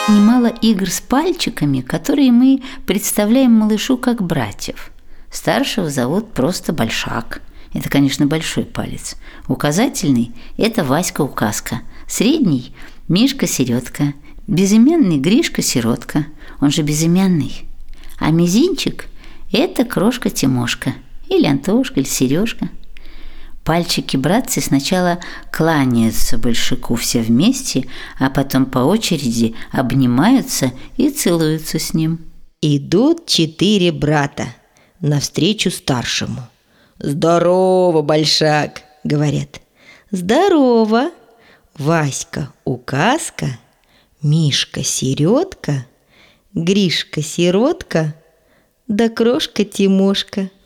Немало игр с пальчиками, которые мы представляем малышу как братьев. Старшего зовут просто Большак. Это, конечно, большой палец. Указательный – это Васька-указка. Средний – Мишка-середка. Безымянный – Гришка-сиротка. Он же безымянный. А мизинчик – это Крошка-Тимошка. Или Антошка, или Сережка. Пальчики-братцы сначала кланяются Большаку все вместе, а потом по очереди обнимаются и целуются с ним. Идут 4 брата навстречу старшему. «Здорово, Большак!» — говорят. «Здорово! Васька-указка, Мишка-середка, Гришка-сиротка, да Крошка-Тимошка».